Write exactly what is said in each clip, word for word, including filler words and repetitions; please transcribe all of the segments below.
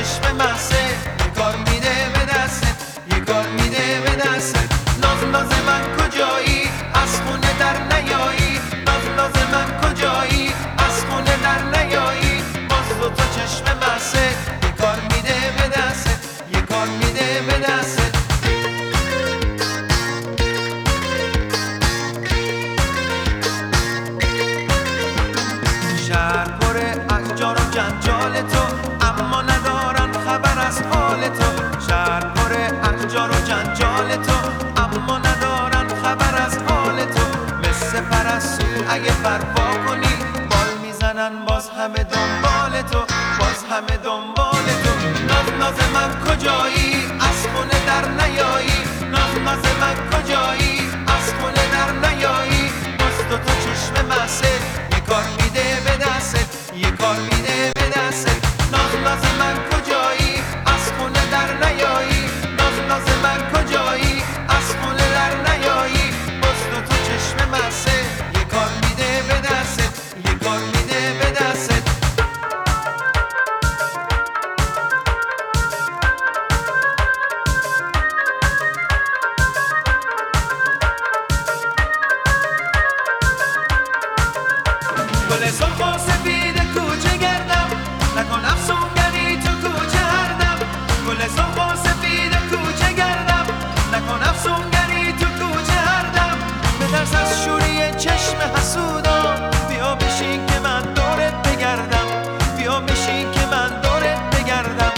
چشم محسه یه کار میده به دستت، یه کار میده به دستت. ناز ناز من کجایی از خونه در نیایی، ناز ناز من کجایی از خونه در نیایی. باز دو تا چشم محسه یه کار میده به دستت، یه کار میده به دستت. شهر پر احجار و جنجال تو، اما ندارن خبر از حال تو. شهر پر احجار و جنجال تو، اما ندارن خبر از حال تو. مثل پرستو اگه پروا کنی بال میزنن، باز همه دنبال تو، باز همه دنبال تو. ناز ناز من کجایی از خونه در نیایی، ناز ناز من کجایی از خونه در نیایی. باز دو تا چشم محسه یه کار میده به دستت، یه کار میده به دستت. ناز ناز من کجایی از خونه در نیایی، ناز ناز من کجایی از خونه در نیایی. باز دو تا چشم محسه یه کار میده به دستت، یه کار میده به دستت. گل سرخ و سفید کوچه گردم، نکن افسونگری تو کوچه هر دم. گل سرخ و سفید کوچه گردم، نکن افسونگری تو کوچه هر دم. بترس از شوری چشم حسودا، بیا بشین که من دورت بگردم، بیا بشین که من دورت بگردم.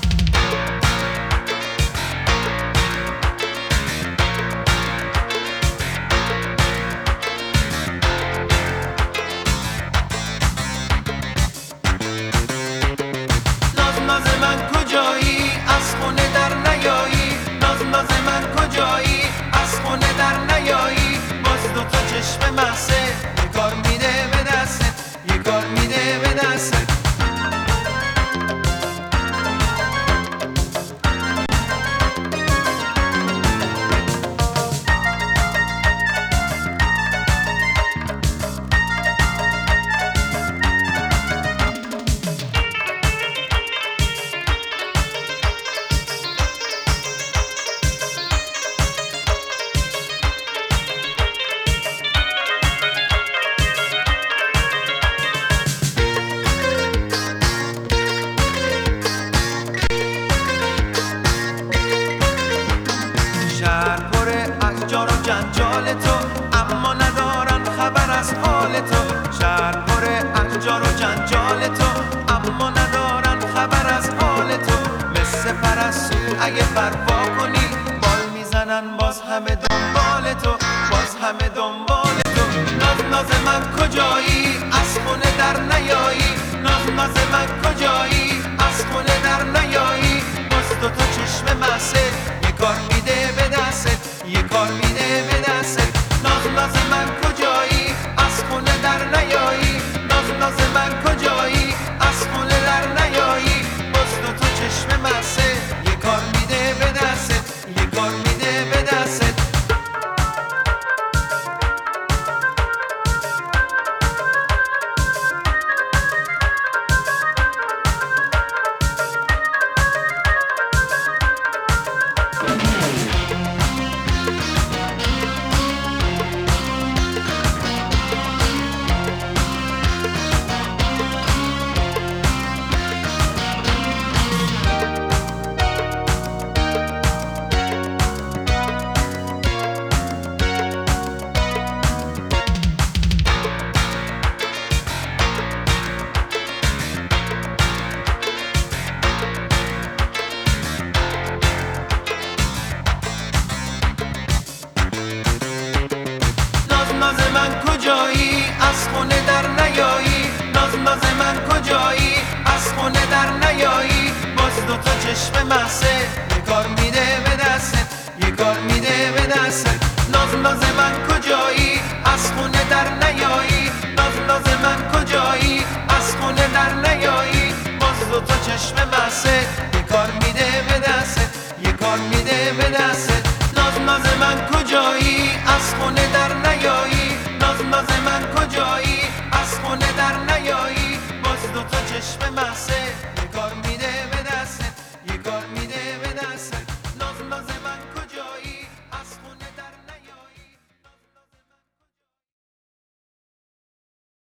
ناز من کجایی از خونه در نیایی، ناز ناز من کجایی از خونه در نیایی. باز دو تا چشم محسه یه کار میده به دستت، یه کار میده به دستت. شهر پر احجار و جنجال تو، اما ندارن خبر از حال تو. شهر پر احجار و جنجال تو، اما ندارن خبر از حال تو. مثل پرستو اگه پروا کنی بال میزنن، باز همه دنبال تو، باز همه دنبال تو. ناز ناز من کجایی از خونه در نیایی، ناز ناز من کجایی از خونه در نیایی. باز دو تا چشم محسه یه کار میده به دستت، یه کار میده به دستت. ناز ناز من کجایی از خونه در نیایی، ناز ناز من کجایی از خونه در نیایی. باز دو تا چشم محسه یه کار میده به دستت، یه کار میده به دستت. ناز من کجایی از خونه در نیایی، ناز ناز من کجایی از خونه در نیایی. باز دو تا چشم محسه یه کار میده به دستت، یه کار میده به دستت. ناز ناز من کجایی از خونه در نیایی، ناز ناز من کجایی از خونه در نیایی. باز دو تا چشم محسه یه کار میده به دستت، یه کار میده به دستت. ناز ناز من کجایی از خونه در نیایی، ناز ناز من کجایی از خونه در نیایی. باز دو تا چشم محسه